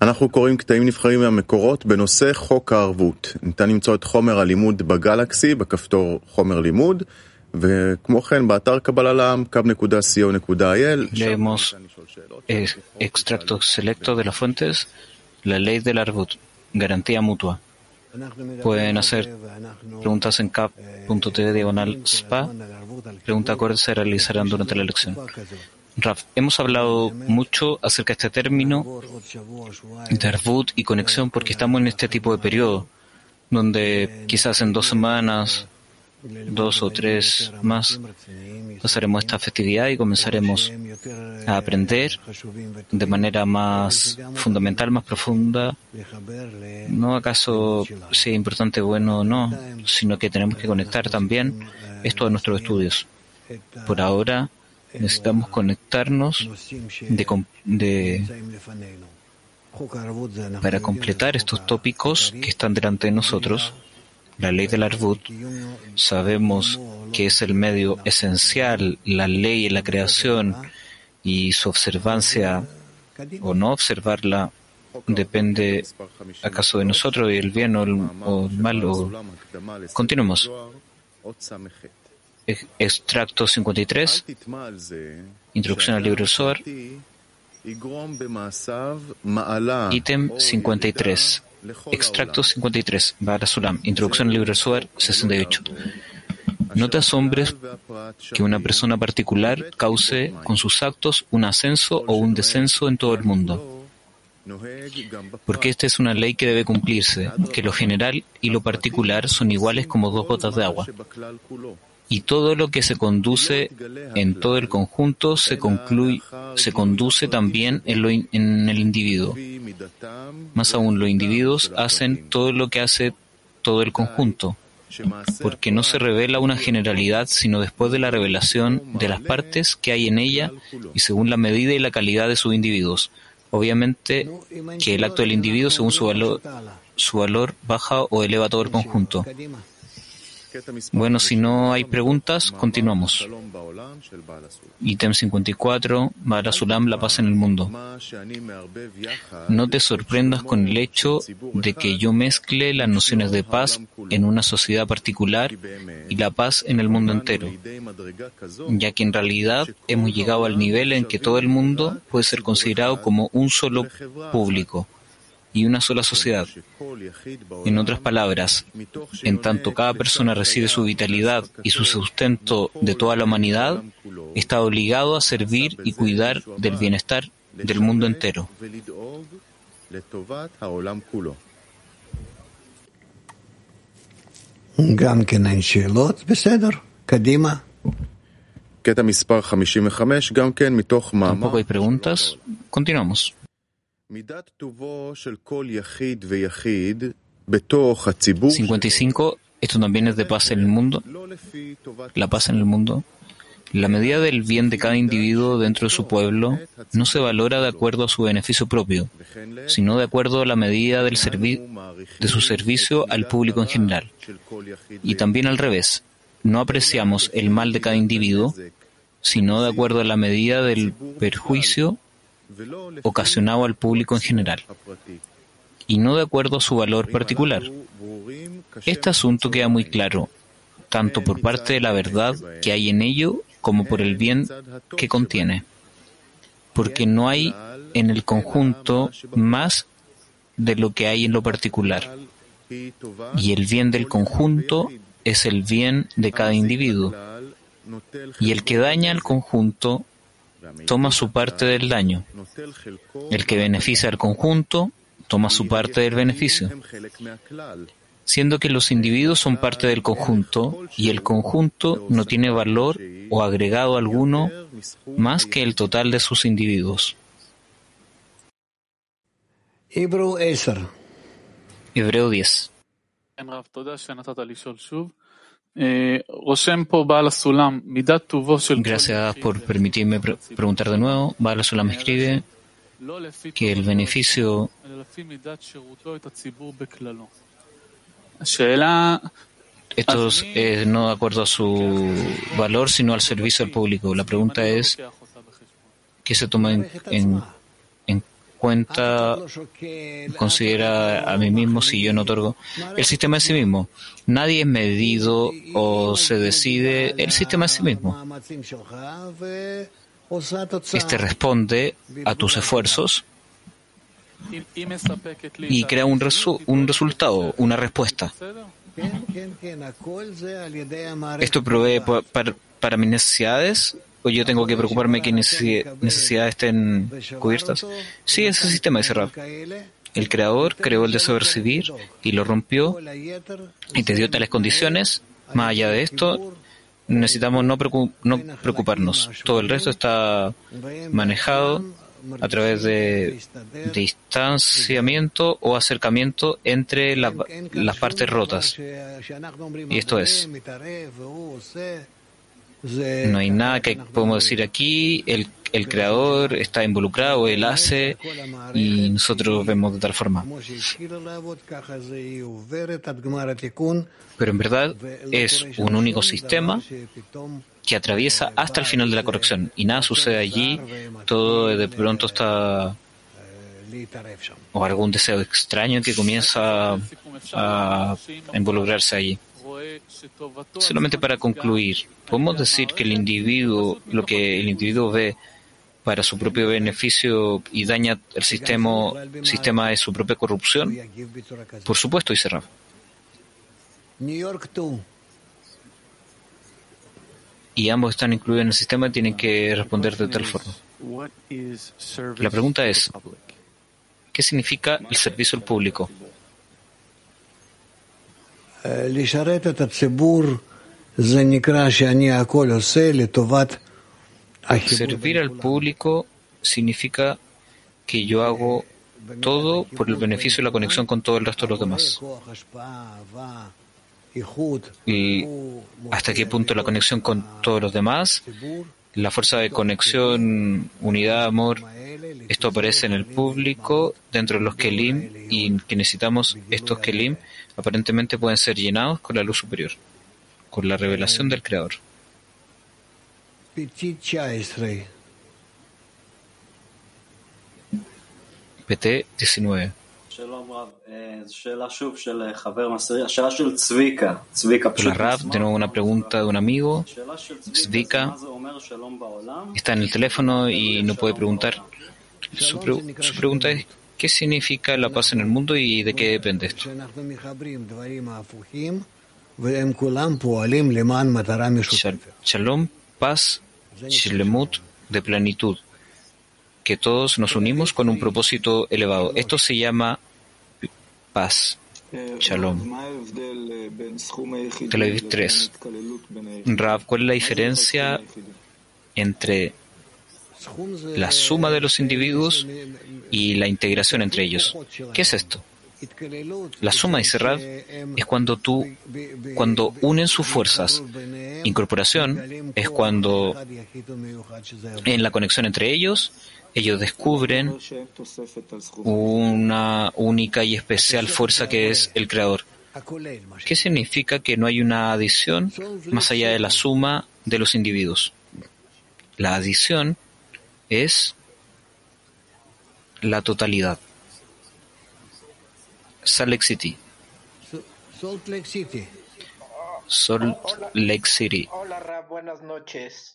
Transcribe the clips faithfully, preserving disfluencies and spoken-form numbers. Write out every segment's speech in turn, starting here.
אנחנו קוראים קטעים נבחרים מהמקורות בנושא חוק הערבות. ניתן למצוא את חומר הלימוד בגלקסי, בכפתור חומר לימוד, וכמו כן באתר קבלה לעם, קו נקודה סי או נקודה איי אל. Leemos eh, extractos selectos de las fuentes, la ley del Arvut, garantía mutua. Pueden hacer preguntas en cap.tv diagonal spa. Preguntas acordes se realizarán durante la lección. Raf, hemos hablado mucho acerca de este término de Arvut y conexión porque estamos en este tipo de periodo, donde quizás en dos semanas, dos o tres más, pasaremos esta festividad y comenzaremos a aprender de manera más fundamental, más profunda, no acaso sea importante, bueno o no, sino que tenemos que conectar también esto a nuestros estudios. Por ahora necesitamos conectarnos de, de, para completar estos tópicos que están delante de nosotros. La ley del Arvut, sabemos que es el medio esencial, la ley en la creación y su observancia o no observarla depende acaso de nosotros y el bien o el, o el mal. O... Continuemos. Extracto cincuenta y tres, introducción al libro Zohar, ítem cincuenta y tres. Extracto cincuenta y tres, Baal Sulam, introducción al libro Zohar sesenta y ocho. No te asombres que una persona particular cause con sus actos un ascenso o un descenso en todo el mundo. Porque esta es una ley que debe cumplirse, que lo general y lo particular son iguales como dos gotas de agua. Y todo lo que se conduce en todo el conjunto se, concluye, se conduce también en, lo, en el individuo. Más aún, los individuos hacen todo lo que hace todo el conjunto, porque no se revela una generalidad, sino después de la revelación de las partes que hay en ella y según la medida y la calidad de sus individuos. Obviamente que el acto del individuo, según su valor, su valor baja o eleva todo el conjunto. Bueno, si no hay preguntas, continuamos. Ítem cincuenta y cuatro, Baal Sulam, la paz en el mundo. No te sorprendas con el hecho de que yo mezcle las nociones de paz en una sociedad particular y la paz en el mundo entero, ya que en realidad hemos llegado al nivel en que todo el mundo puede ser considerado como un solo público y una sola sociedad. En otras palabras, en tanto cada persona recibe su vitalidad y su sustento de toda la humanidad, está obligado a servir y cuidar del bienestar del mundo entero. Tampoco hay preguntas. Continuamos. cincuenta y cinco. Esto también es de paz en el mundo. La paz en el mundo. La medida del bien de cada individuo dentro de su pueblo no se valora de acuerdo a su beneficio propio, sino de acuerdo a la medida del servi- de su servicio al público en general. Y también al revés, no apreciamos el mal de cada individuo, sino de acuerdo a la medida del perjuicio ocasionado al público en general, y no de acuerdo a su valor particular. Este asunto queda muy claro, tanto por parte de la verdad que hay en ello, como por el bien que contiene, porque no hay en el conjunto más de lo que hay en lo particular, y el bien del conjunto es el bien de cada individuo, y el que daña al conjunto toma su parte del daño. El que beneficia al conjunto toma su parte del beneficio, siendo que los individuos son parte del conjunto y el conjunto no tiene valor o agregado alguno más que el total de sus individuos. Hebreo diez. Gracias por permitirme pre- preguntar de nuevo. Baal Sulam escribe que el beneficio esto es eh, no de acuerdo a su valor, sino al servicio al público. La pregunta es, ¿qué se toma en, en, en cuenta, considera a mí mismo si yo no otorgo. El sistema en sí mismo. Nadie es medido o se decide, el sistema en sí mismo. Este responde a tus esfuerzos y crea un, resu un resultado, una respuesta. ¿Esto provee pa para, para mis necesidades? ¿O yo tengo que preocuparme que mis necesidades estén cubiertas? Sí, ese sistema dice Rav. El Creador creó el deseo de recibir y lo rompió y te dio tales condiciones. Más allá de esto, necesitamos no, preocup no preocuparnos. Todo el resto está manejado a través de distanciamiento o acercamiento entre la, las partes rotas. Y esto es, no hay nada que podemos decir aquí, el, el Creador está involucrado, Él hace, y nosotros vemos de tal forma. Pero en verdad es un único sistema que atraviesa hasta el final de la corrección y nada sucede allí, todo de pronto está, o algún deseo extraño que comienza a involucrarse allí. Solamente para concluir, podemos decir que el individuo, lo que el individuo ve para su propio beneficio y daña el sistema, sistema de su propia corrupción. Por supuesto, dice Rav. Y ambos están incluidos en el sistema y tienen que responder de tal forma. La pregunta es, ¿qué significa el servicio al público? Servir al público significa que yo hago todo por el beneficio y la conexión con todo el resto de los demás. Y hasta qué punto la conexión con todos los demás, la fuerza de conexión, unidad, amor, esto aparece en el público, dentro de los Kelim, y que necesitamos estos Kelim, aparentemente pueden ser llenados con la luz superior, con la revelación del Creador. P T diecinueve. Hola Rav, de nuevo una pregunta de un amigo. Zvika está en el teléfono y no puede preguntar. Su, pre su pregunta es, ¿qué significa la paz en el mundo y de qué depende esto? Shalom, paz, shlemut, de plenitud. Que todos nos unimos con un propósito elevado. Esto se llama paz. Shalom. Tel Aviv tres. Rav, ¿cuál es la diferencia entre la suma de los individuos y la integración entre ellos? ¿Qué es esto? La suma, dice Rav, es cuando tú, cuando unen sus fuerzas. Incorporación es cuando en la conexión entre ellos, ellos descubren una única y especial fuerza que es el Creador. ¿Qué significa que no hay una adición más allá de la suma de los individuos? La adición es la totalidad. Salt Lake City. Salt Lake City. Salt Lake City. Hola, Rab, buenas noches.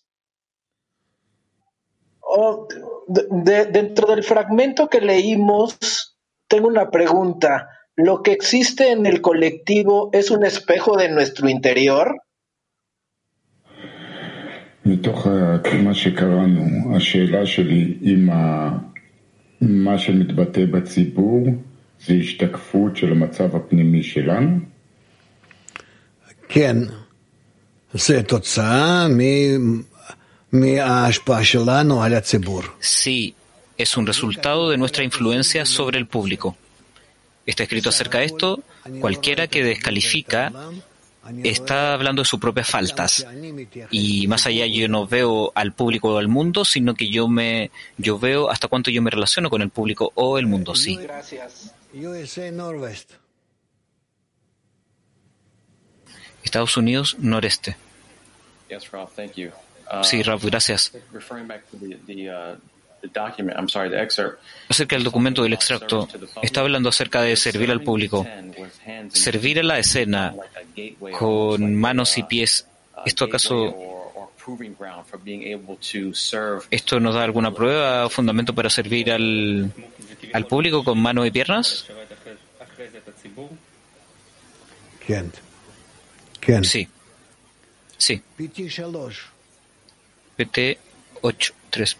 Oh, de, de, dentro del fragmento que leímos, tengo una pregunta. ¿Lo que existe en el colectivo es un espejo de nuestro interior? מתוך מה שקראנו, השאלה שלי אם מה שמתבטא בציבור זה השתקפות של המצב הפנימי שלנו? כן, זה תוצאה מההשפעה שלנו על הציבור. Sí, es un resultado de nuestra influencia sobre el público. Está escrito acerca de esto, cualquiera que descalifica está hablando de sus propias faltas. Y más allá yo no veo al público o al mundo, sino que yo me yo veo hasta cuánto yo me relaciono con el público o el mundo, sí. Gracias. Estados Unidos, noreste. Yes, Ralph, thank you. Sí, Ralph, gracias. Referring back to the, the uh, Acerca del documento del extracto, está hablando acerca de servir al público. Servir a la escena con manos y pies, ¿esto acaso, esto nos da alguna prueba o fundamento para servir al, al público con manos y piernas? Sí. Sí. P T ocho tres.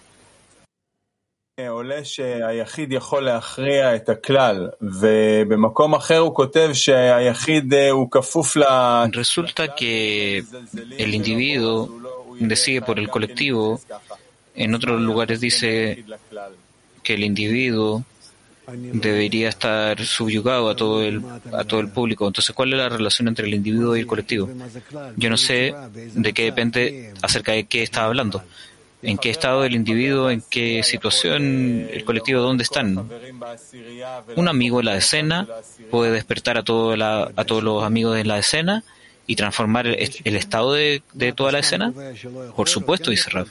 עולה שהיחיד יכול להכריע את הכלל, ובמקום אחר הוא כותב שהיחיד הוא כפוף ל... Resulta que el individuo decide por el colectivo. En otros lugares dice que el individuo debería estar subyugado a todo el a todo el público. Entonces, ¿cuál es la relación entre el individuo y el colectivo? Yo no sé de qué depende acerca de qué está hablando. ¿En qué estado el individuo? ¿En qué situación el colectivo? ¿Dónde están? Un amigo en la escena puede despertar a, todo la, a todos los amigos de la escena y transformar el, el estado de, de toda la escena. Por supuesto, dice Rav.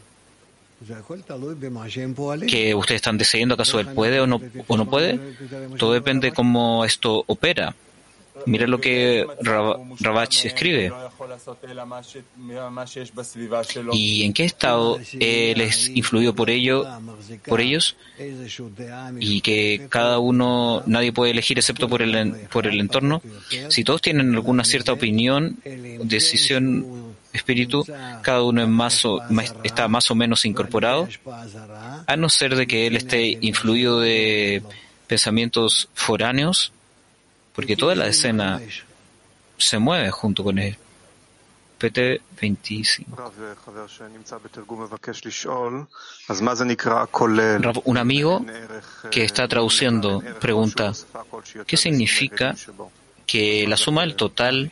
¿Que ustedes están decidiendo acaso él puede o no, o no puede? Todo depende de cómo esto opera. Mira lo que Ravach escribe. ¿Y en qué estado él es influido por ello, por ellos? Y que cada uno, nadie puede elegir excepto por el, por el entorno. Si todos tienen alguna cierta opinión, decisión, espíritu, cada uno es más o, más, está más o menos incorporado, a no ser de que él esté influido de pensamientos foráneos, porque toda la escena se mueve junto con él. P T veinticinco. Un amigo que está traduciendo pregunta, ¿qué significa que la suma del total,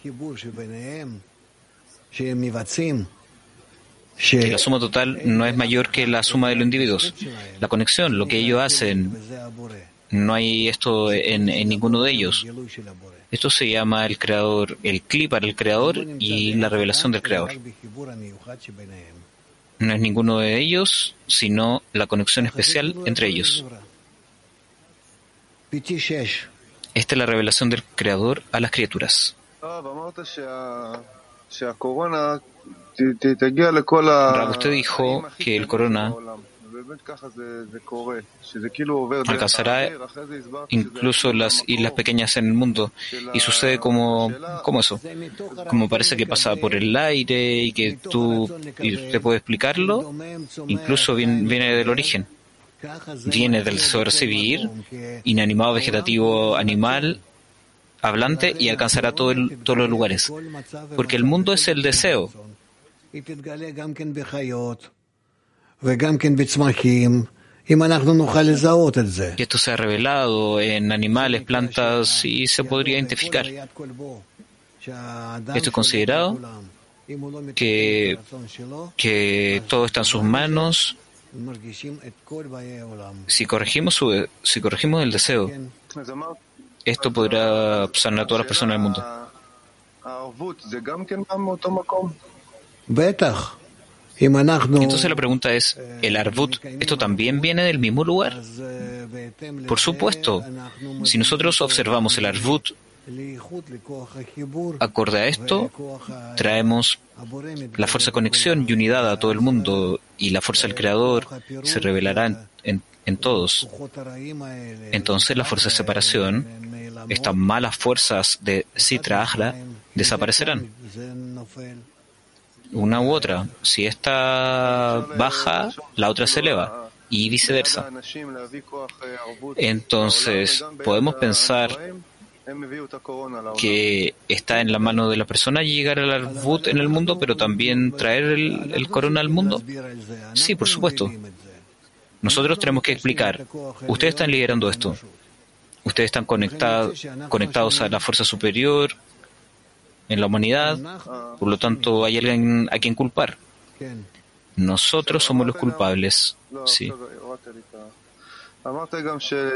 que la suma total no es mayor que la suma de los individuos? La conexión, lo que ellos hacen, no hay esto en, en ninguno de ellos. Esto se llama el creador, el clip para el creador y la revelación del creador. No es ninguno de ellos, sino la conexión especial entre ellos. Esta es la revelación del creador a las criaturas. Rab, usted dijo que el corona alcanzará incluso las islas pequeñas en el mundo, y sucede como, como eso, como parece que pasa por el aire y que tú y usted puede explicarlo, incluso viene, viene del origen, viene del deseo de recibir, inanimado, vegetativo, animal, hablante, y alcanzará todo el, todos los lugares, porque el mundo es el deseo. Que esto se ha revelado en animales, plantas, y se podría identificar. Esto es considerado que, que todo está en sus manos. Si corregimos, su, si corregimos el deseo, esto podrá sanar a todas las personas del mundo. Entonces la pregunta es, ¿el Arvut, esto también viene del mismo lugar? Por supuesto. Si nosotros observamos el Arvut, acorde a esto, traemos la fuerza de conexión y unidad a todo el mundo, y la fuerza del Creador se revelará en, en, en todos. Entonces la fuerza de separación, estas malas fuerzas de Sitra Achra, desaparecerán. Una u otra. Si esta baja, la otra se eleva, y viceversa. Entonces, podemos pensar que está en la mano de la persona llegar al Arvut en el mundo, pero también traer el, el corona al mundo. Sí, por supuesto. Nosotros tenemos que explicar. Ustedes están liderando esto. Ustedes están conectados, conectados a la fuerza superior en la humanidad, por lo tanto hay alguien a quien culpar. Nosotros somos los culpables. Sí. Ahora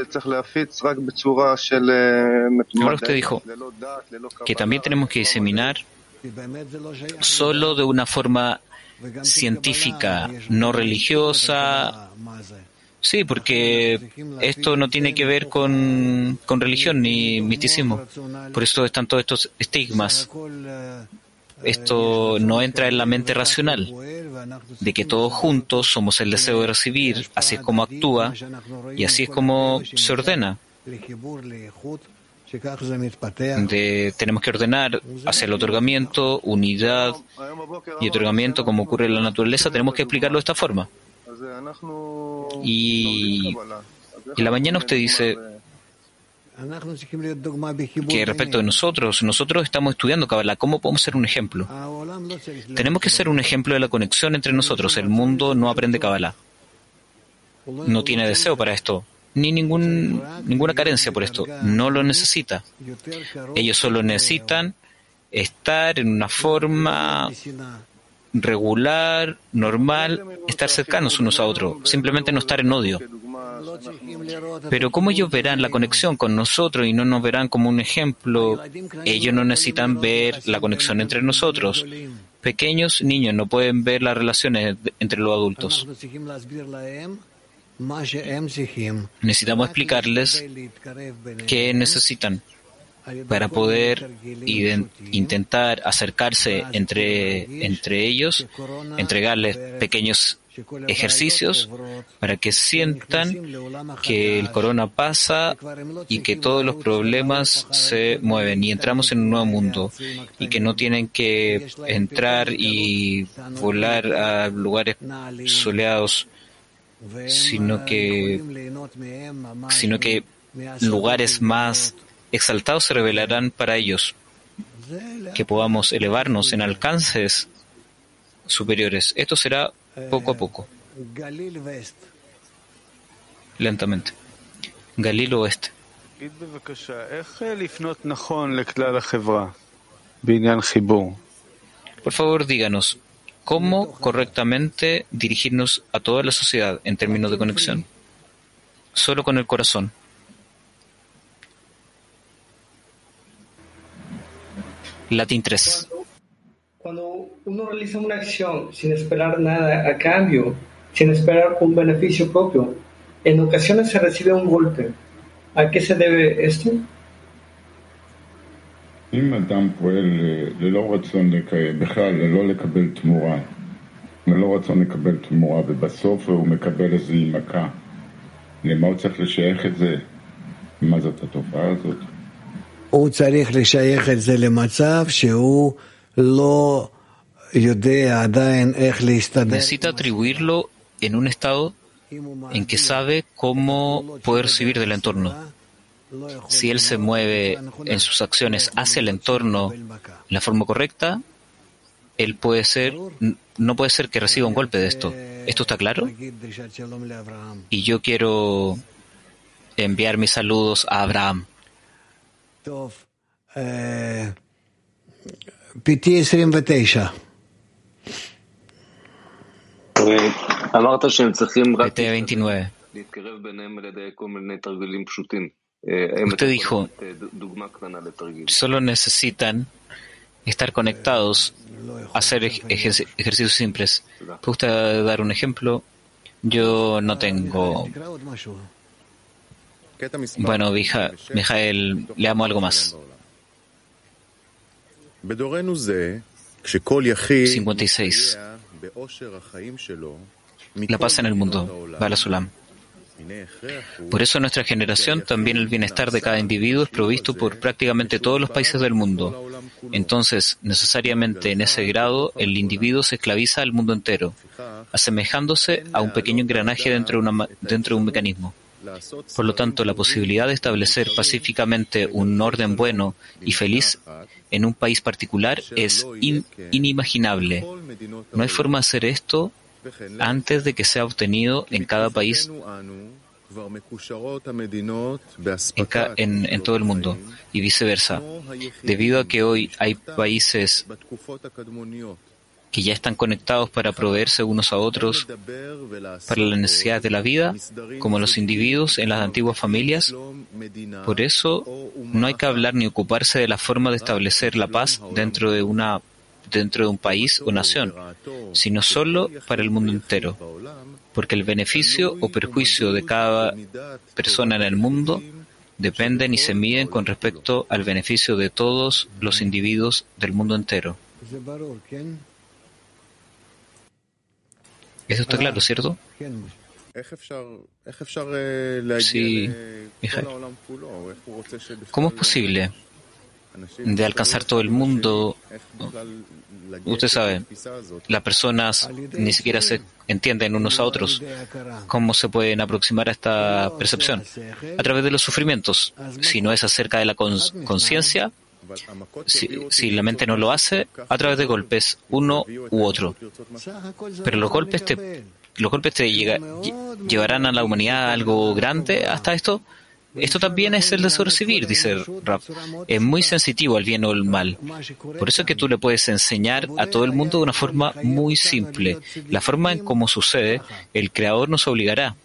usted dijo que también tenemos que diseminar solo de una forma científica, no religiosa, Sí, porque esto no tiene que ver con, con religión ni misticismo. Por eso están todos estos estigmas. Esto no entra en la mente racional, de que todos juntos somos el deseo de recibir, así es como actúa y así es como se ordena. De, tenemos que ordenar hacia el otorgamiento, unidad y otorgamiento como ocurre en la naturaleza, tenemos que explicarlo de esta forma. Y, y la mañana usted dice que respecto de nosotros, nosotros estamos estudiando Kabbalah, ¿cómo podemos ser un ejemplo? Tenemos que ser un ejemplo de la conexión entre nosotros. El mundo no aprende Kabbalah, no tiene deseo para esto, ni ningún, ninguna carencia por esto, no lo necesita. Ellos solo necesitan estar en una forma regular, normal, estar cercanos unos a otros, simplemente no estar en odio. Pero ¿cómo ellos verán la conexión con nosotros y no nos verán como un ejemplo? Ellos no necesitan ver la conexión entre nosotros. Pequeños niños no pueden ver las relaciones entre los adultos. Necesitamos explicarles qué necesitan para poder intentar acercarse entre, entre ellos, entregarles pequeños ejercicios para que sientan que el corona pasa y que todos los problemas se mueven y entramos en un nuevo mundo y que no tienen que entrar y volar a lugares soleados, sino que, sino que lugares más exaltados se revelarán para ellos, que podamos elevarnos en alcances superiores. Esto será poco a poco, lentamente. Galil Oeste. Por favor, díganos, ¿cómo correctamente dirigirnos a toda la sociedad en términos de conexión? Solo con el corazón. Latín tres. Cuando uno realiza una acción sin esperar nada a cambio, sin esperar un beneficio propio, en ocasiones se recibe un golpe. ¿A qué se debe esto? אם אדם פועל ללא רצון, בכלל ללא לקבל תמורה, ללא רצון לקבל תמורה, ובסוף הוא מקבל איזושהי מכה, למה הוא צריך לשייך את זה? מה זאת התופעה הזאת? הוא צריך לשייך את זה למצב שהוא לא יודע עדיין איך להסתדר. Necesita atribuirlo en un estado en que sabe cómo poder recibir del entorno. Si él se mueve en sus acciones hacia el entorno en la forma correcta, él puede ser, no puede ser que reciba un golpe de esto. ¿Esto está claro? Y yo quiero enviar mis saludos a Abraham. P T veintinueve. P T veintinueve. Usted dijo, solo necesitan estar conectados, hacer ejer- ejercicios simples. ¿Puede usted dar un ejemplo? Yo no tengo... Bueno, Mija, Mijael, leamos algo más. cincuenta y seis. La paz en el mundo. Bala Sulam. Por eso en nuestra generación también el bienestar de cada individuo es provisto por prácticamente todos los países del mundo. Entonces, necesariamente en ese grado, el individuo se esclaviza al mundo entero, asemejándose a un pequeño engranaje dentro de, una, dentro de un mecanismo. Por lo tanto, la posibilidad de establecer pacíficamente un orden bueno y feliz en un país particular es in, inimaginable. No hay forma de hacer esto antes de que sea obtenido en cada país, en, ca, en, en todo el mundo, y viceversa. Debido a que hoy hay países que ya están conectados para proveerse unos a otros para las necesidades de la vida, como los individuos en las antiguas familias, por eso no hay que hablar ni ocuparse de la forma de establecer la paz dentro de una dentro de un país o nación, sino solo para el mundo entero. porque el beneficio o perjuicio de cada persona en el mundo dependen y se miden con respecto al beneficio de todos los individuos del mundo entero. Eso está claro, ¿cierto? Sí, Mijael. ¿Cómo es posible de alcanzar todo el mundo? Usted sabe, las personas ni siquiera se entienden unos a otros. ¿Cómo se pueden aproximar a esta percepción? A través de los sufrimientos. Si no es acerca de la conciencia, si, si la mente no lo hace, a través de golpes, uno u otro. Pero los golpes te, los golpes te llega, llevarán a la humanidad a algo grande hasta esto. Esto también es el deseo de recibir, dice Rab. Es muy sensitivo al bien o al mal. Por eso es que tú le puedes enseñar a todo el mundo de una forma muy simple. La forma en cómo sucede, el Creador nos obligará.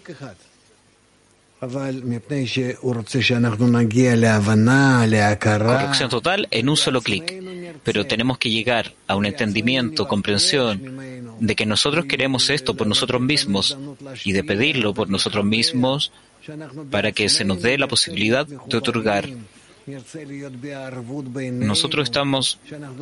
Corrección total en un solo clic. Pero tenemos que llegar a un entendimiento, comprensión de que nosotros queremos esto por nosotros mismos y de pedirlo por nosotros mismos para que se nos dé la posibilidad de otorgar. Nosotros estamos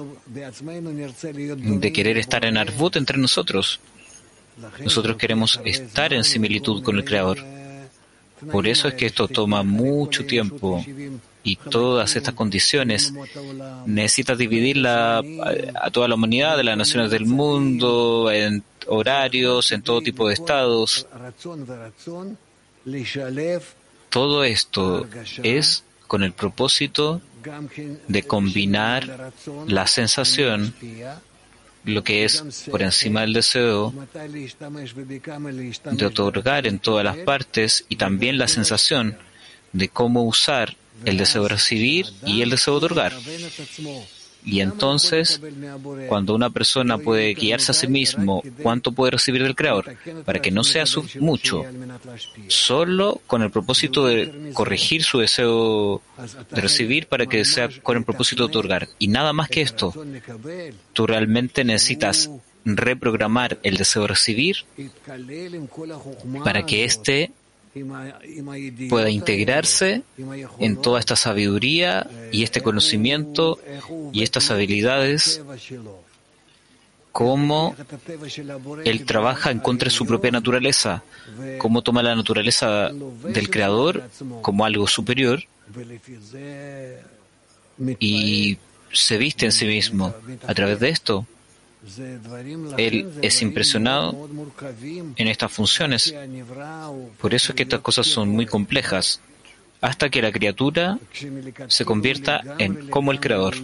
de querer estar en Arvut entre nosotros. Nosotros queremos estar en similitud con el Creador. Por eso es que esto toma mucho tiempo y todas estas condiciones necesitas dividirla a toda la humanidad, de las naciones del mundo, en horarios, en todo tipo de estados. Todo esto es con el propósito de combinar la sensación, lo que es por encima del deseo, de otorgar en todas las partes, y también la sensación de cómo usar el deseo de recibir y el deseo de otorgar. Y entonces, cuando una persona puede guiarse a sí mismo, ¿cuánto puede recibir del Creador? Para que no sea su, mucho, solo con el propósito de corregir su deseo de recibir, para que sea con el propósito de otorgar. Y nada más que esto. Tú realmente necesitas reprogramar el deseo de recibir para que éste pueda integrarse en toda esta sabiduría y este conocimiento y estas habilidades, cómo él trabaja en contra de su propia naturaleza, cómo toma la naturaleza del Creador como algo superior y se viste en sí mismo. A través de esto, él es impresionado en estas funciones. Por eso es que estas cosas son muy complejas, hasta que la criatura se convierta en como el Creador.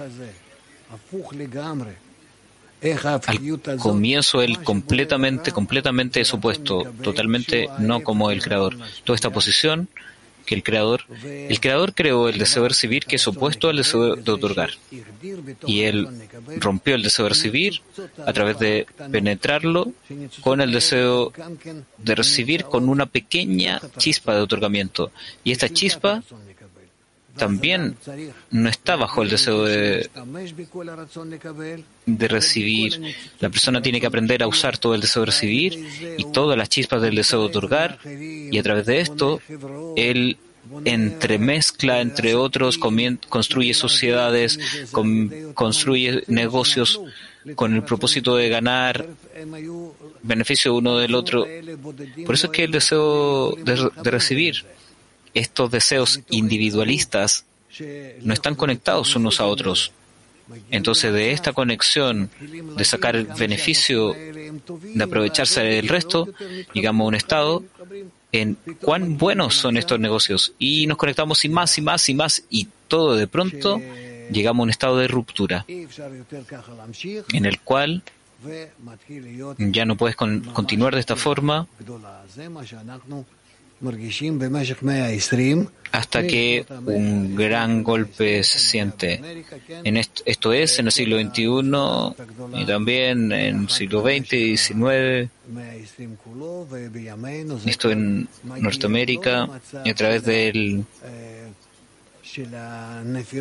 Al comienzo él completamente, completamente es opuesto, totalmente no como el Creador. Toda esta posición que el Creador, el Creador creó el deseo de recibir, que es opuesto al deseo de otorgar. Y él rompió el deseo de recibir a través de penetrarlo con el deseo de recibir, con una pequeña chispa de otorgamiento. Y esta chispa también no está bajo el deseo de, de recibir. La persona tiene que aprender a usar todo el deseo de recibir y todas las chispas del deseo de otorgar, y a través de esto él entremezcla entre otros, construye sociedades, construye negocios con el propósito de ganar beneficio uno del otro. Por eso es que el deseo de, de recibir, estos deseos individualistas no están conectados unos a otros. Entonces, de esta conexión, de sacar el beneficio, de aprovecharse del resto, llegamos a un estado en cuán buenos son estos negocios. Y nos conectamos y más y más y más, y todo de pronto llegamos a un estado de ruptura, en el cual ya no puedes con, continuar de esta forma, hasta que un gran golpe se siente. En esto, esto es en el siglo veintiuno y también en el siglo veinte y diecinueve. Esto en Norteamérica, y a través del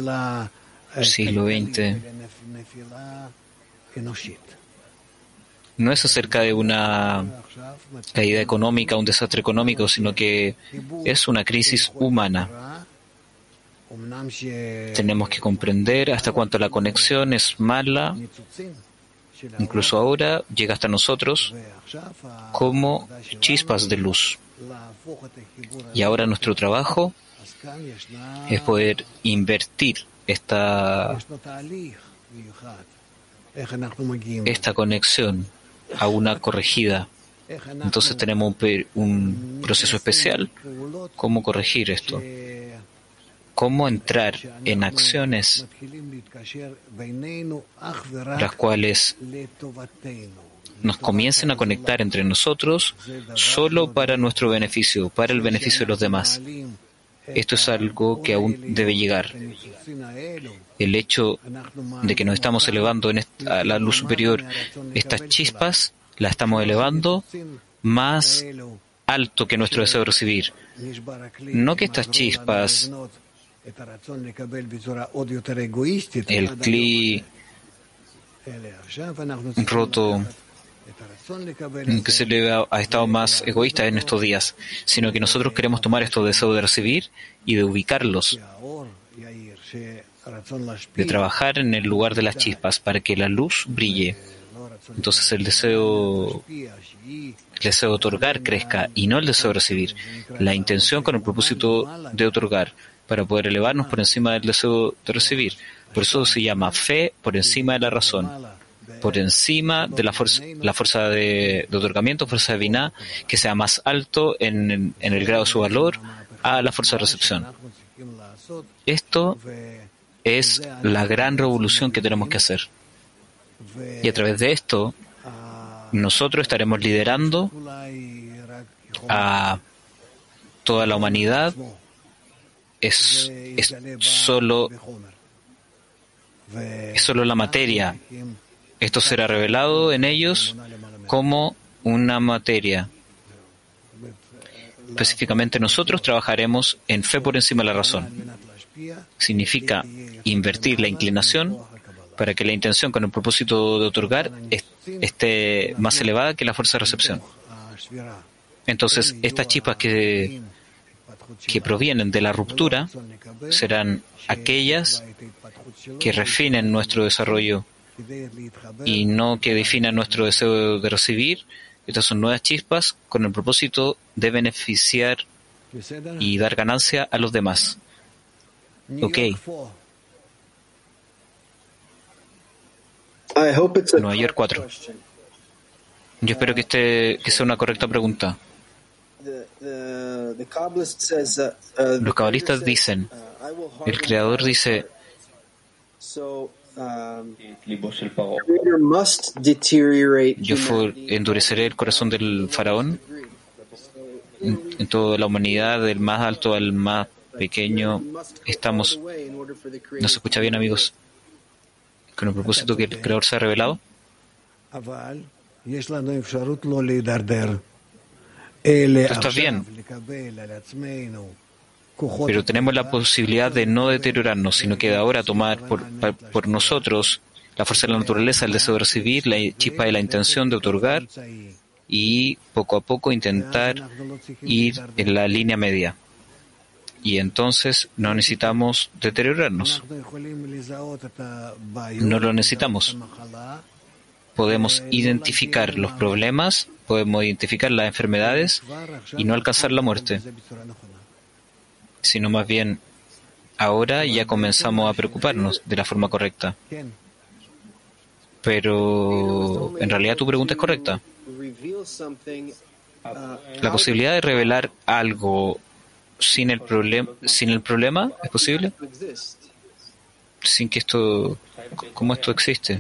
siglo veinte. no es acerca de una caída económica, un desastre económico, sino que es una crisis humana. Tenemos que comprender hasta cuánto la conexión es mala. Incluso ahora llega hasta nosotros como chispas de luz. Y ahora nuestro trabajo es poder invertir esta, esta conexión a una corregida. Entonces tenemos un, un proceso especial. ¿Cómo corregir esto? ¿Cómo entrar en acciones las cuales nos comiencen a conectar entre nosotros solo para nuestro beneficio, para el beneficio de los demás? Esto es algo que aún debe llegar. El hecho de que nos estamos elevando en esta, a la luz superior, estas chispas las estamos elevando más alto que nuestro deseo de recibir. No que estas chispas, el cli roto que se eleva a estados más egoístas en estos días, sino que nosotros queremos tomar estos deseos de recibir y de ubicarlos, de trabajar en el lugar de las chispas para que la luz brille. Entonces el deseo, el deseo de otorgar crezca y no el deseo de recibir. La intención con el propósito de otorgar para poder elevarnos por encima del deseo de recibir. Por eso se llama fe por encima de la razón, por encima de la fuerza, la fuerza de, de otorgamiento, fuerza de Binah, que sea más alto en, en el grado de su valor a la fuerza de recepción. Esto es la gran revolución que tenemos que hacer. Y a través de esto, nosotros estaremos liderando a toda la humanidad. Es, es solo es solo la materia. Esto será revelado en ellos como una materia. Específicamente nosotros trabajaremos en fe por encima de la razón. Significa invertir la inclinación para que la intención con el propósito de otorgar esté más elevada que la fuerza de recepción. Entonces, estas chispas que, que provienen de la ruptura serán aquellas que refinen nuestro desarrollo y no que definan nuestro deseo de recibir. Estas son nuevas chispas con el propósito de beneficiar y dar ganancia a los demás. Ok. Nueva York cuatro. Yo espero que, este, que sea una correcta pregunta. Los cabalistas dicen, el Creador dice, yo endureceré el corazón del faraón en, en toda la humanidad, del más alto al más pequeño. Estamos, ¿no se escucha bien, amigos? Con el propósito que el Creador se ha revelado. Tú estás bien, pero tenemos la posibilidad de no deteriorarnos, sino que de ahora tomar por, por nosotros la fuerza de la naturaleza, el deseo de recibir, la chispa de la intención de otorgar y poco a poco intentar ir en la línea media. Y entonces no necesitamos deteriorarnos. No lo necesitamos. Podemos identificar los problemas, podemos identificar las enfermedades y no alcanzar la muerte. Sino más bien, ahora ya comenzamos a preocuparnos de la forma correcta. Pero en realidad tu pregunta es correcta. La posibilidad de revelar algo sin el problema, sin el problema, ¿es posible? Sin que esto, ¿cómo esto existe?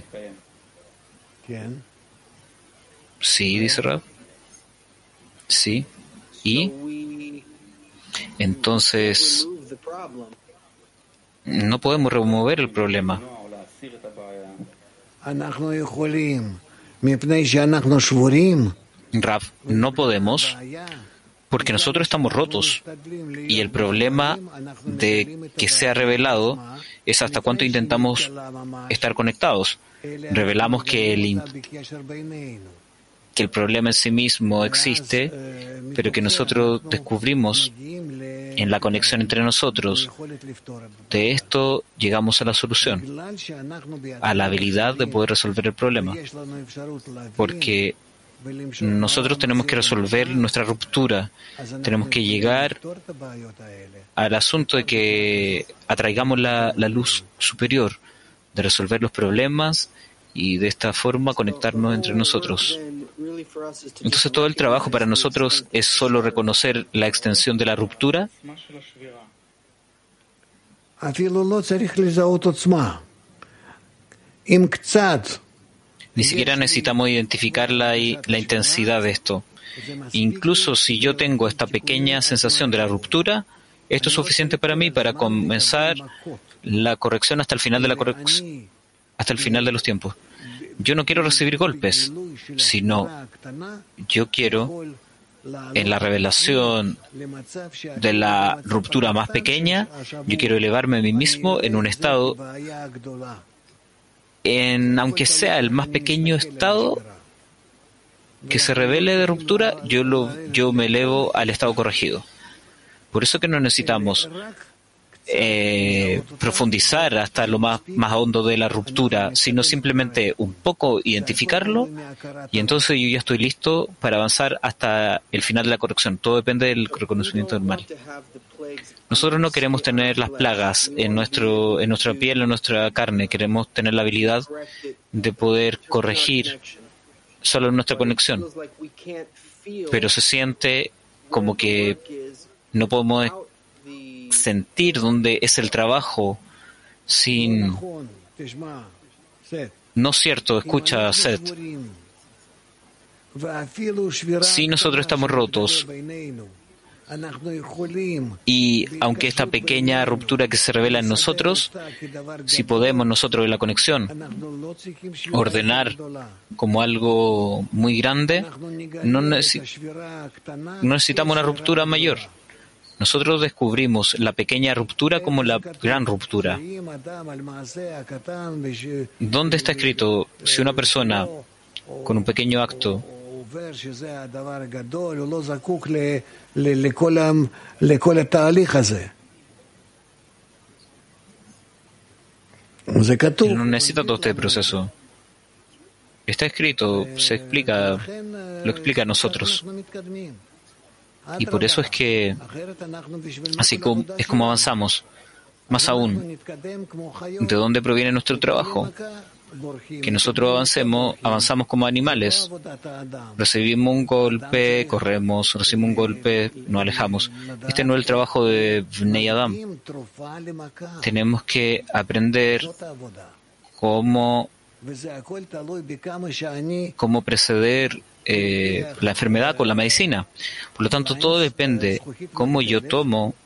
Sí, dice Rab. Sí. ¿Y? Entonces, no podemos remover el problema. Rab, no podemos porque nosotros estamos rotos y el problema de que sea revelado es hasta cuánto intentamos estar conectados. Revelamos que el, que el problema en sí mismo existe, pero que nosotros descubrimos en la conexión entre nosotros. De esto llegamos a la solución, a la habilidad de poder resolver el problema, porque nosotros tenemos que resolver nuestra ruptura, tenemos que llegar al asunto de que atraigamos la, la luz superior, de resolver los problemas y de esta forma conectarnos entre nosotros. Entonces todo el trabajo para nosotros es solo reconocer la extensión de la ruptura. Ni siquiera necesitamos identificar la, la intensidad de esto. Incluso si yo tengo esta pequeña sensación de la ruptura, esto es suficiente para mí para comenzar la corrección hasta el final de la corrección, hasta el final de los tiempos. Yo no quiero recibir golpes, sino yo quiero, en la revelación de la ruptura más pequeña, yo quiero elevarme a mí mismo en un estado, en aunque sea el más pequeño estado que se revele de ruptura, yo, lo, yo me elevo al estado corregido. Por eso que no necesitamos Eh, profundizar hasta lo más, más hondo de la ruptura, sino simplemente un poco identificarlo y entonces yo ya estoy listo para avanzar hasta el final de la corrección. Todo depende del reconocimiento del mal. Nosotros no queremos tener las plagas en, nuestro, en nuestra piel, en nuestra carne. Queremos tener la habilidad de poder corregir solo en nuestra conexión. Pero se siente como que no podemos sentir dónde es el trabajo sin... No es cierto, escucha, Seth. Si nosotros estamos rotos y aunque esta pequeña ruptura que se revela en nosotros, si podemos nosotros en la conexión ordenar como algo muy grande, no, necesi- no necesitamos una ruptura mayor. Nosotros descubrimos la pequeña ruptura como la gran ruptura. ¿Dónde está escrito si una persona con un pequeño acto no necesita todo este proceso? Está escrito, se explica, lo explica a nosotros. Y por eso es que así como, es como avanzamos. Más aún, ¿de dónde proviene nuestro trabajo? Que nosotros avancemos, avanzamos como animales. Recibimos un golpe, corremos, recibimos un golpe, nos alejamos. Este no es el trabajo de Bnei Adam. Tenemos que aprender cómo, cómo preceder Eh, la enfermedad con la medicina. Por lo tanto, todo depende cómo yo tomo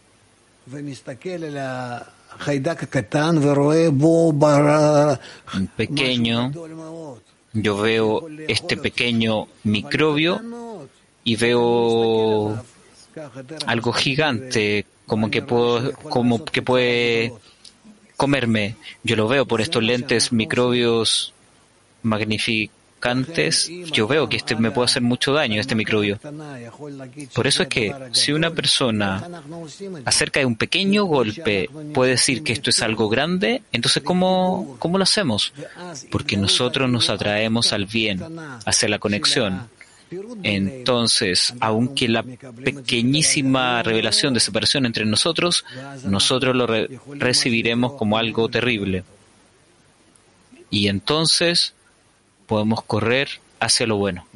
un pequeño, yo veo este pequeño microbio y veo algo gigante, como que puedo, como que puede comerme. Yo lo veo por estos lentes microbios magnificantes. Yo veo que este me puede hacer mucho daño, este microbio. Por eso es que si una persona acerca de un pequeño golpe puede decir que esto es algo grande, entonces ¿cómo, cómo lo hacemos? Porque nosotros nos atraemos al bien, hacia la conexión. Entonces, aunque la pequeñísima revelación de separación entre nosotros, nosotros lo re- recibiremos como algo terrible. Y entonces podemos correr hacia lo bueno.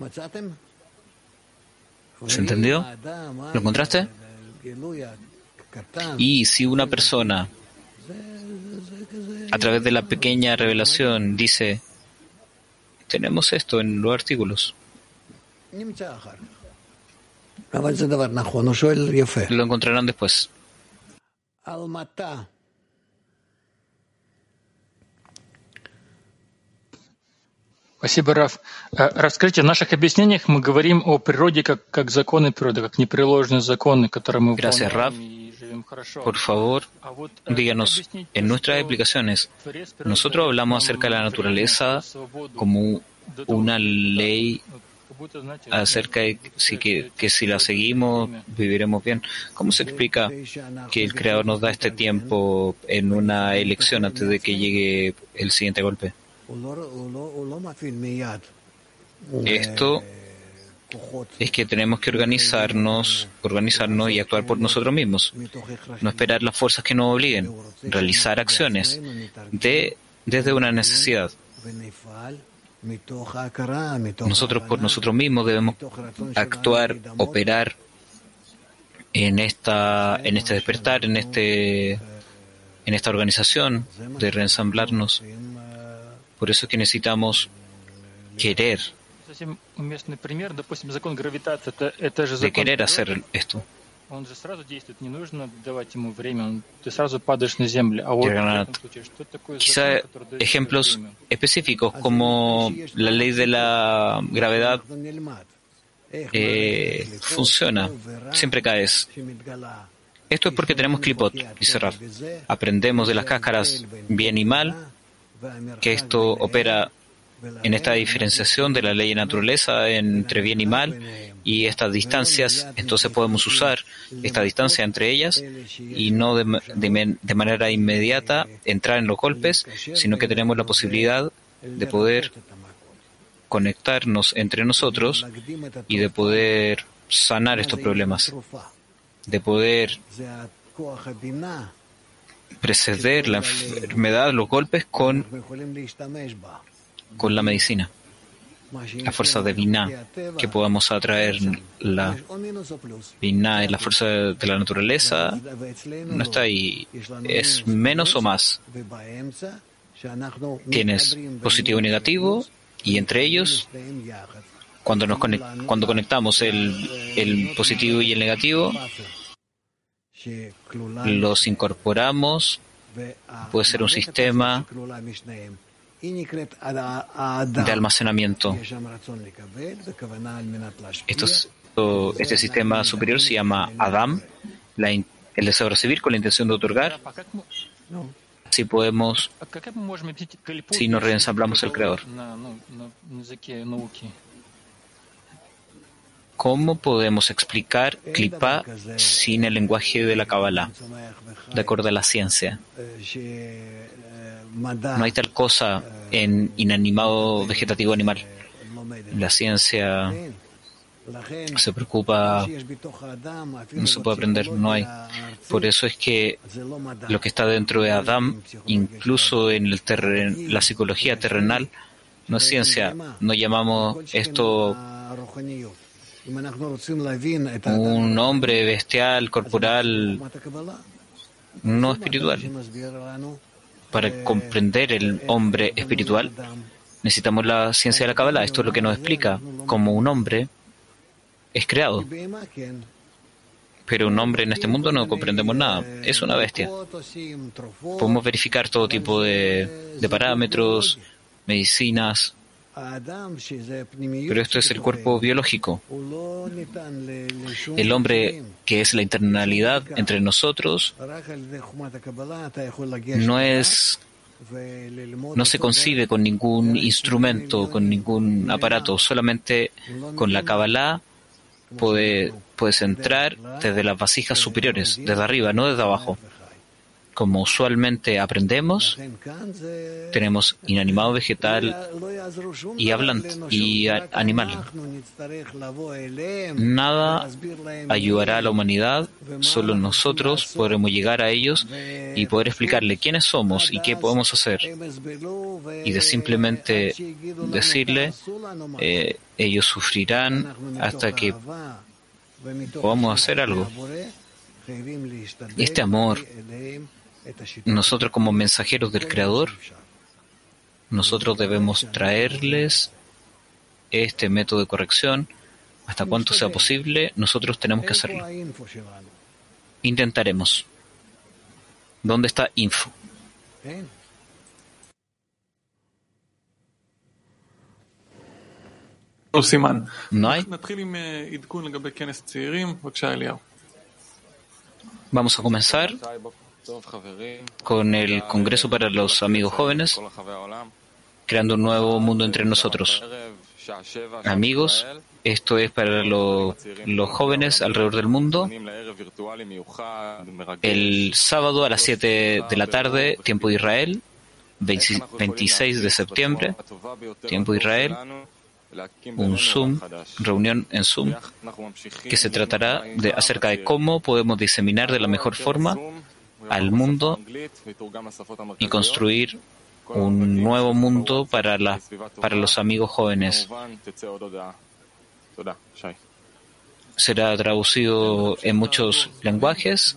¿Se entendió? ¿Lo encontraste? Y si una persona, a través de la pequeña revelación, dice, tenemos esto en los artículos, lo encontrarán después. Спасибо, Раф. Расскажите, в наших объяснениях мы говорим о природе как, как законы природы, как непреложные законы, которые мы выполняем и живем хорошо. Por favor, díganos, en nuestras explicaciones, nosotros hablamos acerca de la naturaleza como una ley acerca de si que, que si la seguimos viviremos bien. ¿Cómo se explica que el Creador nos da este tiempo en una elección antes de que llegue el siguiente golpe? Esto es que tenemos que organizarnos, organizarnos y actuar por nosotros mismos. No esperar las fuerzas que nos obliguen. Realizar acciones de, desde una necesidad. Nosotros por nosotros mismos debemos actuar, operar en esta, en este despertar, en este, en esta organización de reensamblarnos. Por eso es que necesitamos querer, de querer hacer esto. Quizá ejemplos específicos como la ley de la gravedad eh, funciona, siempre caes. Esto es porque tenemos clipot, dice Raf. Aprendemos de las cáscaras bien y mal, que esto opera en esta diferenciación de la ley de naturaleza entre bien y mal y estas distancias. Entonces podemos usar esta distancia entre ellas y no de, de, de manera inmediata entrar en los golpes, sino que tenemos la posibilidad de poder conectarnos entre nosotros y de poder sanar estos problemas, de poder preceder la enfermedad, los golpes con con la medicina, la fuerza de Binah, que podamos atraer. La Binah es la fuerza de la naturaleza, no está ahí, es menos o más. Tienes positivo y negativo, y entre ellos, cuando nos conect, cuando conectamos el, el positivo y el negativo, los incorporamos, puede ser un sistema de almacenamiento. Esto es, este sistema superior se llama Adam, la, el deseo de recibir con la intención de otorgar. Si podemos, si nos reensamblamos el Creador. ¿Cómo podemos explicar Klipá sin el lenguaje de la Kabbalah, de acuerdo a la ciencia? No hay tal cosa en inanimado, vegetativo, animal. La ciencia se preocupa, no se puede aprender, no hay. Por eso es que lo que está dentro de Adam, incluso en el terren, la psicología terrenal, no es ciencia. No llamamos esto un hombre bestial, corporal, no espiritual. Para comprender el hombre espiritual, necesitamos la ciencia de la Kabbalah. Esto es lo que nos explica cómo un hombre es creado. Pero un hombre en este mundo no comprendemos nada. Es una bestia. Podemos verificar todo tipo de, de parámetros, medicinas, pero esto es el cuerpo biológico. El hombre, que es la internalidad entre nosotros, no es, no se concibe con ningún instrumento, con ningún aparato. Solamente con la Kabbalah puede, puedes entrar desde las vasijas superiores, desde arriba, no desde abajo. Como usualmente aprendemos, tenemos inanimado, vegetal y hablante y a, animal. Nada ayudará a la humanidad, solo nosotros podremos llegar a ellos y poder explicarle quiénes somos y qué podemos hacer. Y de simplemente decirle, eh, ellos sufrirán hasta que podamos hacer algo. Este amor, nosotros como mensajeros del Creador, nosotros debemos traerles este método de corrección hasta cuanto sea posible. Nosotros tenemos que hacerlo. Intentaremos. ¿Dónde está info? ¿No hay? Vamos a comenzar con el Congreso para los Amigos Jóvenes, creando un nuevo mundo entre nosotros. amigos, esto es para lo, los jóvenes alrededor del mundo. El sábado a las siete de la tarde, tiempo de Israel, veintiséis de septiembre, tiempo de Israel, un Zoom, reunión en Zoom, que se tratará de acerca de cómo podemos diseminar de la mejor forma al mundo y construir un nuevo mundo para, la, para los amigos jóvenes. Será traducido en muchos lenguajes.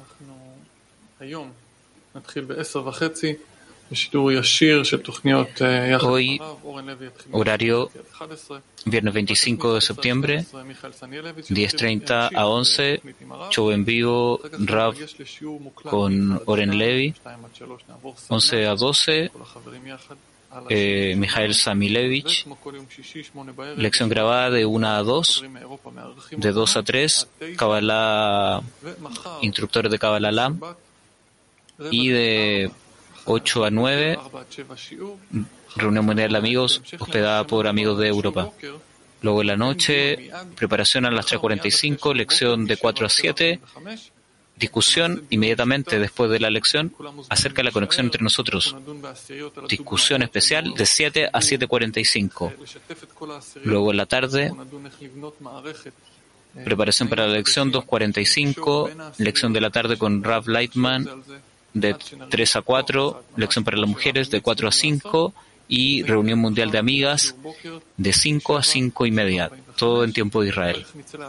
Hoy, horario viernes veinticinco de septiembre, diez treinta a once, show en vivo, Rav con Oren Levi, once a doce, eh, Mijael Samilevich, lección grabada de una a dos, de dos a tres, Kabbalah, instructores de Kabbalah Lam, y de ocho a nueve, reunión mundial de amigos hospedada por amigos de Europa. Luego en la noche, preparación a las tres cuarenta y cinco, lección de cuatro a siete, discusión inmediatamente después de la lección acerca de la conexión entre nosotros. Discusión especial de siete a siete cuarenta y cinco. Luego en la tarde, preparación para la lección dos cuarenta y cinco, lección de la tarde con Rav Lightman de tres a cuatro, lección para las mujeres de cuatro a cinco y reunión mundial de amigas de cinco a cinco y media, todo en tiempo de Israel.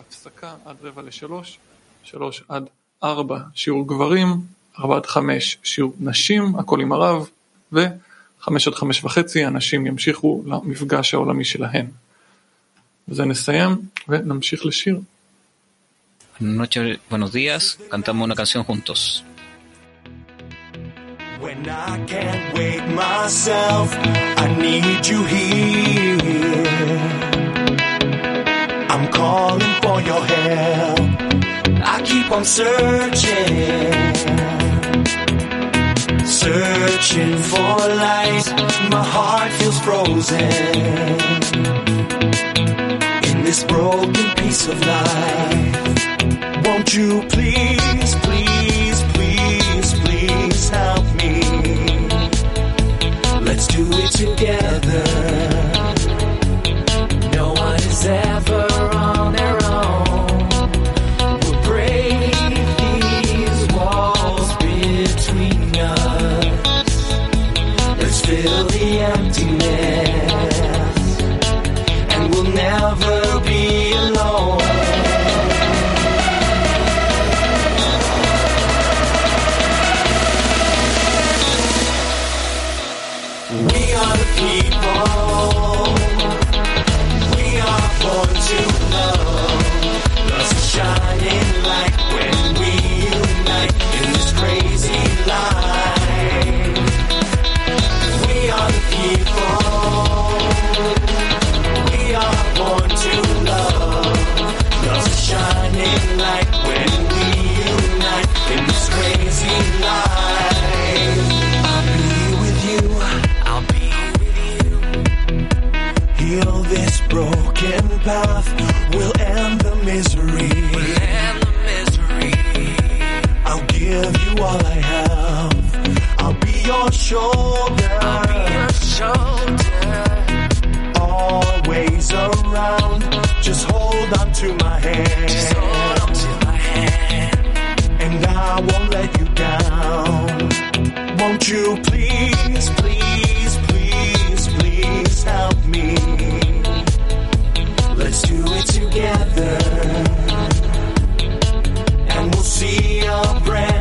Buenas noches, buenos días, cantamos una canción juntos. When I can't wait myself, I need you here. I'm calling for your help. I keep on searching, searching for light. My heart feels frozen in this broken piece of life. Won't you please, please, please, please help me? Let's do it together. No one is ever on their own. We'll break these walls between us. Let's fill the emptiness, and we'll never be alone. We are the people, we are born to love. Love's a shining light when we unite in this crazy life. We are the people, we are born to love. Love's a shining light when we unite in this crazy life. I'll be with you, I'll be with you. Heal this broken path, we'll end the misery. We'll end the misery. I'll give you all I have. I'll be your shoulder. I'll be your shoulder. Always around. Just hold on to my hand. Just hold on to my hand. And I won't let you down. Won't you please, please, please, please help me? Let's do it together, and we'll see a brand